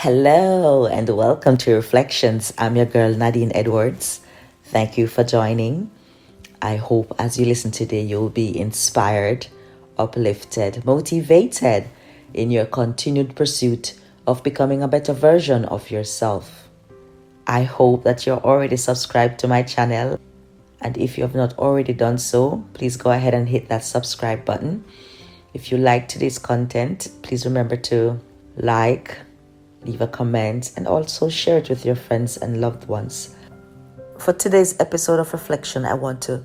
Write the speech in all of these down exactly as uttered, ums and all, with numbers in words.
Hello and welcome to Reflections. I'm your girl Nadine Edwards. Thank you for joining. I hope as you listen today, you'll be inspired, uplifted, motivated in your continued pursuit of becoming a better version of yourself. I hope that you're already subscribed to my channel. And if you have not already done so, please go ahead and hit that subscribe button. If you like today's content, please remember to like, leave a comment, and also share it with your friends and loved ones. For today's episode of Reflection, I want to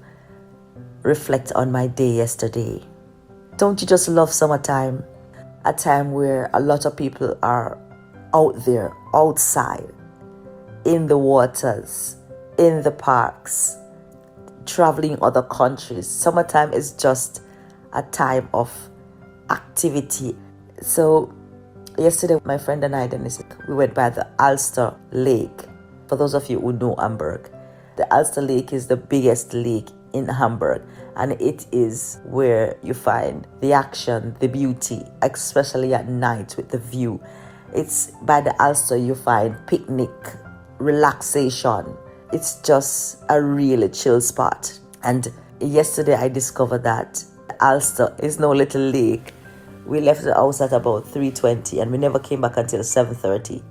reflect on my day yesterday. Don't you just love summertime? A time where a lot of people are out there, outside, in the waters, in the parks, traveling other countries. Summertime is just a time of activity. So yesterday, my friend and I, Dennis, we went by the Ulster Lake. For those of you who know Hamburg, the Ulster Lake is the biggest lake in Hamburg, and it is where you find the action, the beauty, especially at night with the view. It's by the Ulster you find picnic, relaxation. It's just a really chill spot. And yesterday I discovered that Ulster is no little lake. We left the house at about three twenty and we never came back until seven thirty.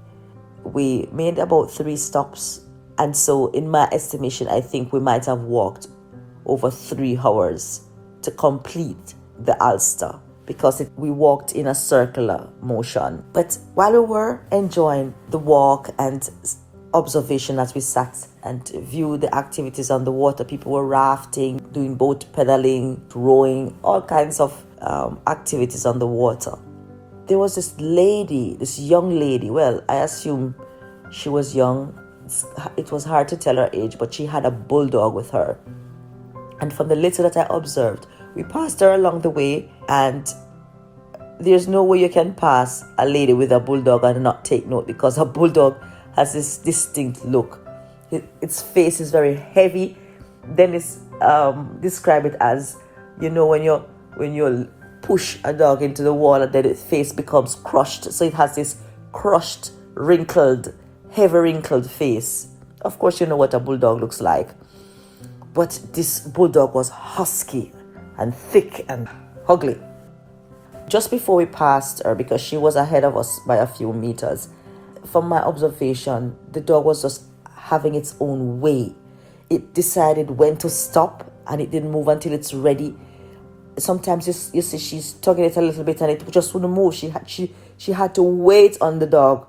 We made about three stops. And so in my estimation, I think we might have walked over three hours to complete the Ulster because it, we walked in a circular motion. But while we were enjoying the walk and observation as we sat and viewed the activities on the water, people were rafting, doing boat pedaling, rowing, all kinds of um, activities on the water. There was this lady, this young lady, well, I assume she was young. It's, it was hard to tell her age, but she had a bulldog with her. And from the little that I observed, we passed her along the way, and there's no way you can pass a lady with a bulldog and not take note, because a bulldog has this distinct look. It, its face is very heavy. Dennis um, described it as, you know, when you when you push a dog into the wall and then its face becomes crushed. So it has this crushed, wrinkled, heavy wrinkled face. Of course, you know what a bulldog looks like. But this bulldog was husky and thick and ugly. Just before we passed her, because she was ahead of us by a few meters, from my observation, the dog was just having its own way. It decided when to stop, and it didn't move until it's ready. Sometimes you, you see she's tugging it a little bit and it just wouldn't move. She had, she, she had to wait on the dog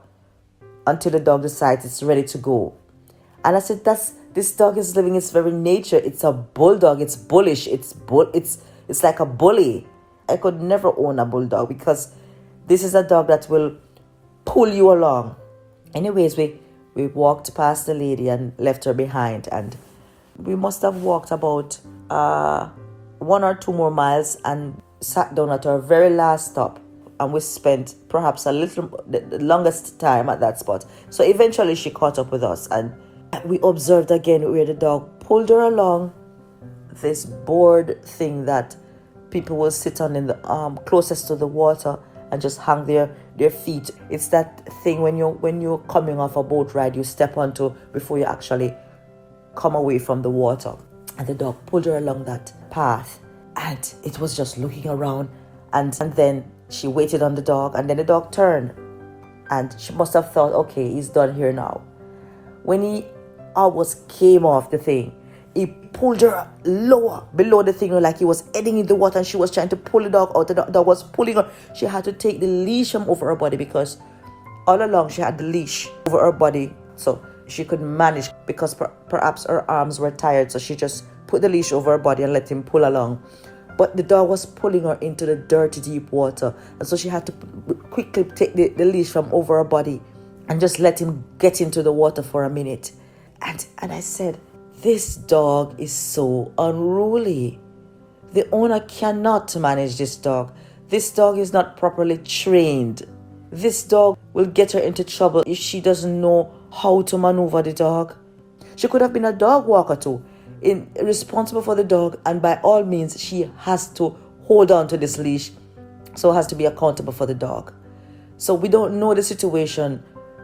until the dog decides it's ready to go. And I said, that's this dog is living its very nature. It's a bulldog. It's bullish. It's bull. It's it's like a bully. I could never own a bulldog because this is a dog that will pull you along. Anyways, we, we walked past the lady and left her behind, and we must have walked about uh, one or two more miles and sat down at our very last stop, and we spent perhaps a little the, the longest time at that spot. So eventually she caught up with us, and we observed again where the dog pulled her along this board thing that people will sit on in the um closest to the water and just hang their their feet. It's that thing when you're when you're coming off a boat ride, you step onto before you actually come away from the water. And the dog pulled her along that path, and it was just looking around, and, and then she waited on the dog, and then the dog turned, and she must have thought, okay, he's done here now. When he almost came off the thing, he pulled her lower below the thing, like he was heading in the water, and she was trying to pull the dog out. The dog was pulling her. She had to take the leash from over her body, because all along she had the leash over her body, so she could manage, because per- perhaps her arms were tired, so she just put the leash over her body and let him pull along. But the dog was pulling her into the dirty, deep water, and so she had to p- quickly take the, the leash from over her body and just let him get into the water for a minute. And and I said, this dog is so unruly. The owner cannot manage this dog. This dog is not properly trained. This dog will get her into trouble if she doesn't know how to maneuver the dog. She could have been a dog walker too, in, responsible for the dog, and by all means she has to hold on to this leash, so has to be accountable for the dog. So we don't know the situation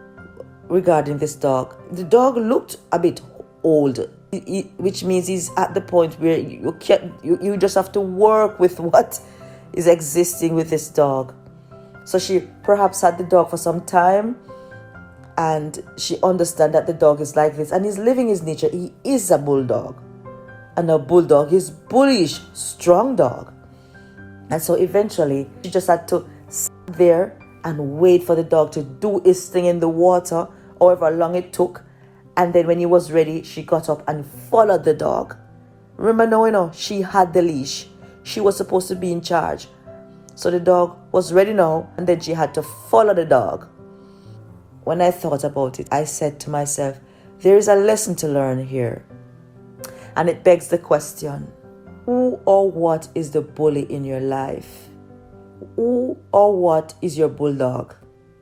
regarding this dog. The dog looked a bit old, which means he's at the point where you can't, you, you just have to work with what is existing with this dog. So she perhaps had the dog for some time, and she understands that the dog is like this, and he's living his nature. He is a bulldog, and a bulldog is bullish, strong dog. And so eventually she just had to sit there and wait for the dog to do his thing in the water, however long it took. And then when he was ready, she got up and followed the dog. Remember now, you know, she had the leash. She was supposed to be in charge. So the dog was ready now, and then she had to follow the dog. When I thought about it, I said to myself, there is a lesson to learn here. And it begs the question, who or what is the bully in your life? Who or what is your bulldog?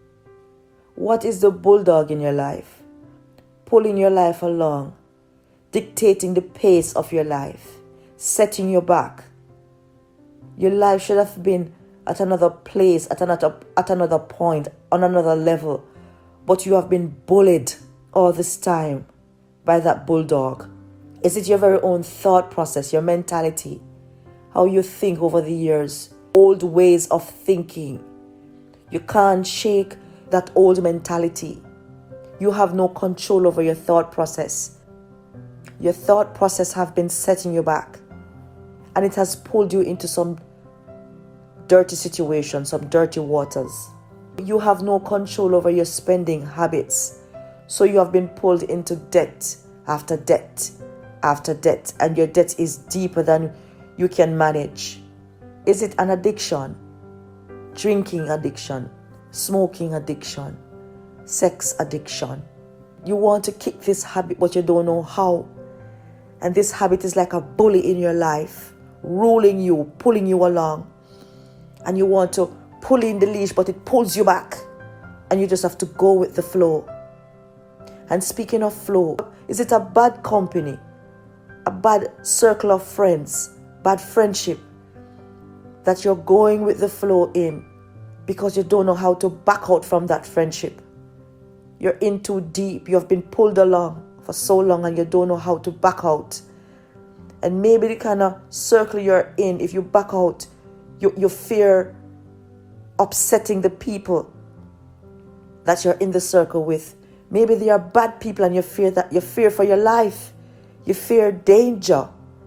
What is the bulldog in your life? Pulling your life along, dictating the pace of your life, setting you back. Your life should have been at another place, at another, at another point, on another level. But you have been bullied all this time by that bulldog. Is it your very own thought process, your mentality, how you think over the years, old ways of thinking? You can't shake that old mentality. You have no control over your thought process. Your thought process have been setting you back, and it has pulled you into some dirty situations, some dirty waters. You have no control over your spending habits, so you have been pulled into debt after debt after debt, and your debt is deeper than you can manage. Is it an addiction? Drinking addiction, smoking addiction, sex addiction. You want to kick this habit, but you don't know how. And this habit is like a bully in your life, ruling you, pulling you along. And you want to pull in the leash, but it pulls you back. And you just have to go with the flow. And speaking of flow, is it a bad company? A bad circle of friends, bad friendship that you're going with the flow in because you don't know how to back out from that friendship? You're in too deep. You have been pulled along for so long and you don't know how to back out. And maybe the kind of circle you're in, if you back out, you, you fear upsetting the people that you're in the circle with. Maybe they are bad people and you fear that you fear for your life. You fear danger.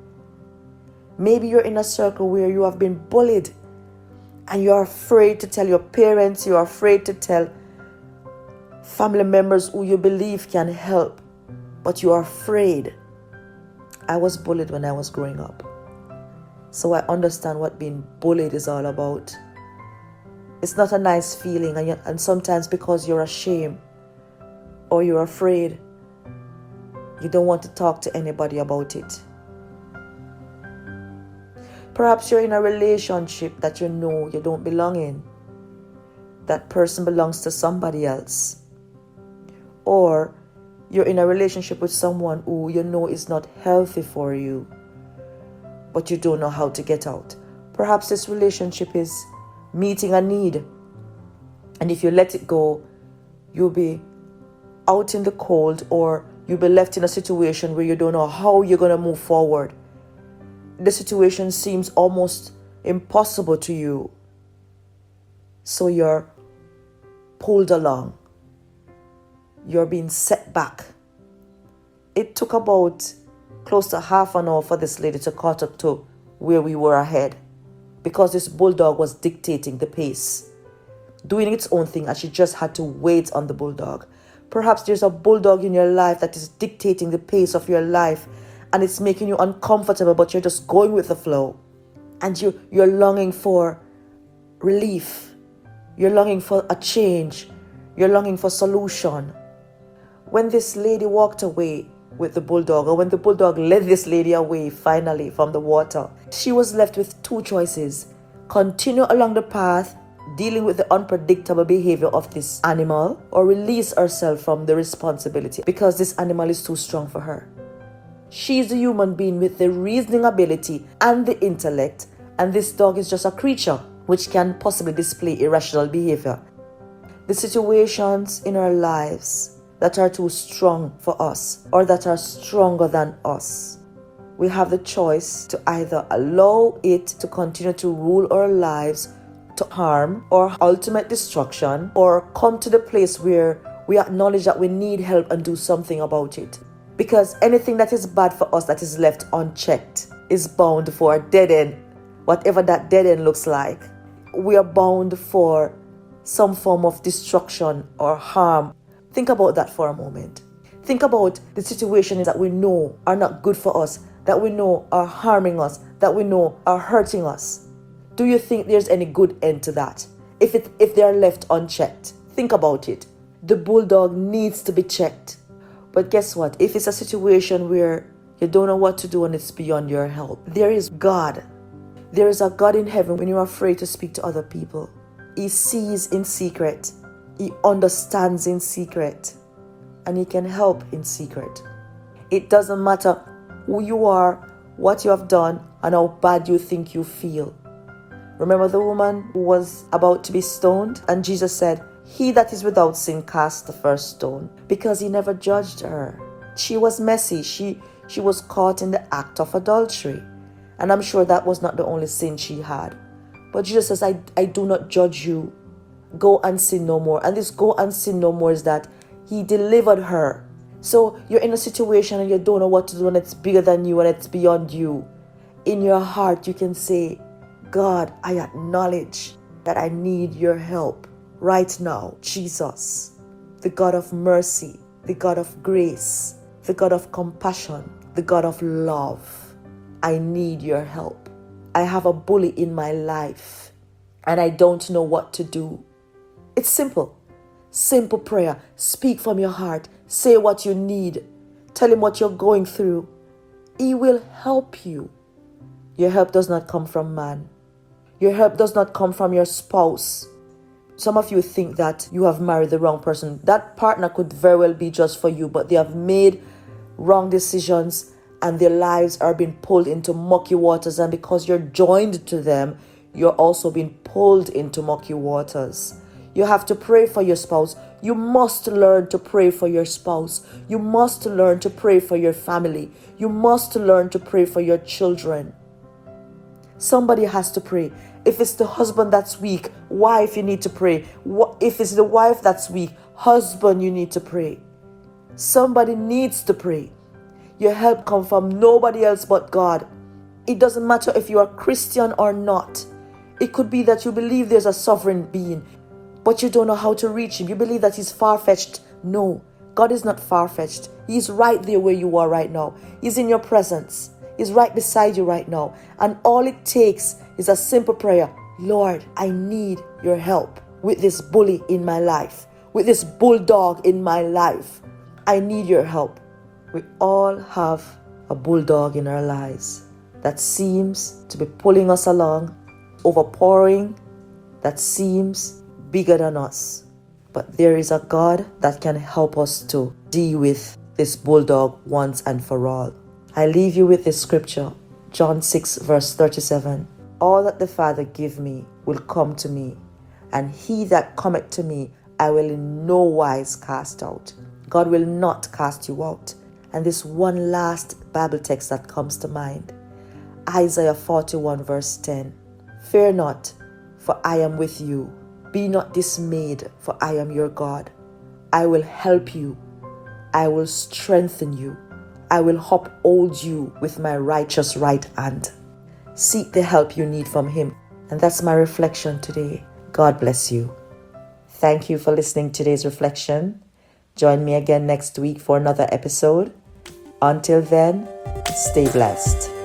Maybe you're in a circle where you have been bullied and you're afraid to tell your parents, you're afraid to tell family members who you believe can help, but you are afraid. I was bullied when I was growing up, so I understand what being bullied is all about. It's not a nice feeling, and, you, and sometimes because you're ashamed or you're afraid, you don't want to talk to anybody about it. Perhaps you're in a relationship that you know you don't belong in. That person belongs to somebody else. Or you're in a relationship with someone who you know is not healthy for you, but you don't know how to get out. Perhaps this relationship is meeting a need, and if you let it go, you'll be out in the cold, or you'll be left in a situation where you don't know how you're going to move forward. The situation seems almost impossible to you, so you're pulled along. You're being set back. It took about close to half an hour for this lady to catch up to where we were ahead, because this bulldog was dictating the pace, doing its own thing, and she just had to wait on the bulldog. Perhaps there's a bulldog in your life that is dictating the pace of your life, and it's making you uncomfortable, but you're just going with the flow. And you, you're longing for relief. You're longing for a change. You're longing for solution. When this lady walked away with the bulldog, or when the bulldog led this lady away finally from the water, she was left with two choices. Continue along the path, dealing with the unpredictable behavior of this animal, or release herself from the responsibility because this animal is too strong for her. She is a human being with the reasoning ability and the intellect, and this dog is just a creature which can possibly display irrational behavior. The situations in our lives that are too strong for us or that are stronger than us. We have the choice to either allow it to continue to rule our lives to harm or ultimate destruction, or come to the place where we acknowledge that we need help and do something about it. Because anything that is bad for us that is left unchecked is bound for a dead end, whatever that dead end looks like. We are bound for some form of destruction or harm. Think about that for a moment. Think about the situations that we know are not good for us, that we know are harming us, that we know are hurting us. Do you think there's any good end to that? If it if they are left unchecked, think about it. The bulldog needs to be checked. But guess what? If it's a situation where you don't know what to do and it's beyond your help, there is God. There is a God in heaven when you're afraid to speak to other people. He sees in secret. He understands in secret. And He can help in secret. It doesn't matter who you are, what you have done, and how bad you think you feel. Remember the woman who was about to be stoned? And Jesus said, "He that is without sin cast the first stone," because He never judged her. She was messy. She, she was caught in the act of adultery. And I'm sure that was not the only sin she had. But Jesus says, I, I do not judge you. Go and sin no more. And this go and sin no more is that He delivered her. So you're in a situation and you don't know what to do and it's bigger than you and it's beyond you. In your heart, you can say, God, I acknowledge that I need your help right now. Jesus, the God of mercy, the God of grace, the God of compassion, the God of love. I need your help. I have a bully in my life and I don't know what to do. It's simple. Simple prayer. Speak from your heart. Say what you need. Tell Him what you're going through. He will help you. Your help does not come from man. Your help does not come from your spouse. Some of you think that you have married the wrong person. That partner could very well be just for you, but they have made wrong decisions and their lives are being pulled into mucky waters. And because you're joined to them, you're also being pulled into mucky waters. You have to pray for your spouse. You must learn to pray for your spouse. You must learn to pray for your family. You must learn to pray for your children. Somebody has to pray. If it's the husband that's weak, wife, you need to pray. If it's the wife that's weak, husband, you need to pray. Somebody needs to pray. Your help comes from nobody else but God. It doesn't matter if you are Christian or not. It could be that you believe there's a sovereign being, but you don't know how to reach Him. You believe that He's far-fetched. No, God is not far-fetched. He's right there where you are right now. He's in your presence. He's right beside you right now. And all it takes is a simple prayer. Lord, I need your help with this bully in my life, with this bulldog in my life. I need your help. We all have a bulldog in our lives that seems to be pulling us along, overpowering, that seems bigger than us. But there is a God that can help us to deal with this bulldog once and for all. I leave you with this scripture, John six verse thirty-seven. All that the Father give me will come to me, and he that cometh to me I will in no wise cast out. God will not cast you out. And this one last Bible text that comes to mind, Isaiah forty-one verse ten. Fear not, for I am with you. Be not dismayed, for I am your God. I will help you. I will strengthen you. I will uphold you with my righteous right hand. Seek the help you need from Him. And that's my reflection today. God bless you. Thank you for listening to today's reflection. Join me again next week for another episode. Until then, stay blessed.